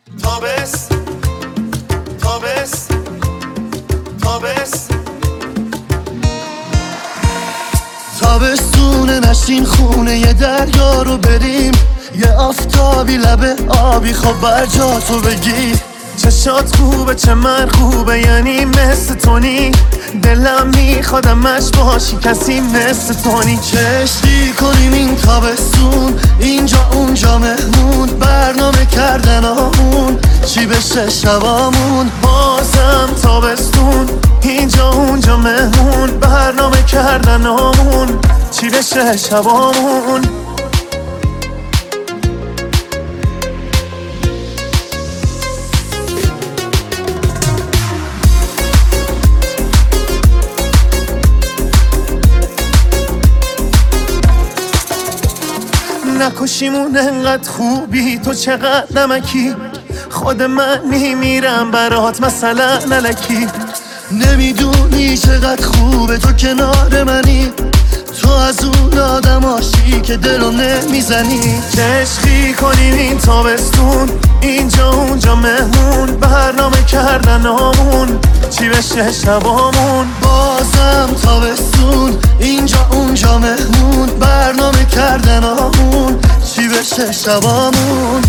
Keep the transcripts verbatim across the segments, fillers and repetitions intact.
تابس تابس تابس تابستونه نشین خونه یه دریا رو بریم، یه آفتابی لبه آبی خب بر جا تو بگی. چشات خوبه چه من خوبه یعنی مثل تونی، دلم میخوادمش باشی کسی مثل تونی. چشتی کنیم این تابستون اینجا اونجا مهمون، برنامه کردن آمون چی بشه شبامون. بازم تابستون اینجا اونجا مهمون، برنامه کردن آمون چی بشه شبامون. نکشیمون انقدر خوبی تو چقدر نمکی، خود من میمیرم برات مثلا نلکی. نمیدونی چقدر خوبه تو کنار منی، تو از اون آدماشی که دلو نمیزنی. چشقی کنیم این تابستون اینجا اونجا مهمون، برنامه کردن آمون چی بشه شبامون. بازم تابستون اینجا اونجا مهمون، برنامه کردن آمون چی بشه شبامون.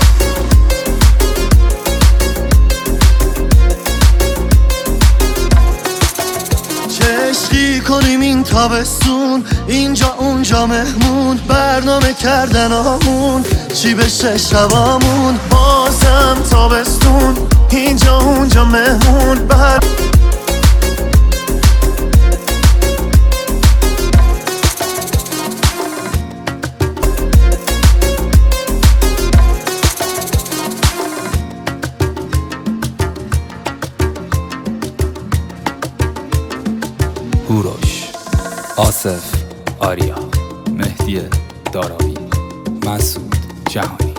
چشقی کنیم این تابستون اینجا اونجا مهمون، برنامه کردن آمون چی بشه شبامون. بازم تابستون اینجا اونجا مهمون بر هوروش، آصف، آریا، مهدی داراوی، مسعود جهانی.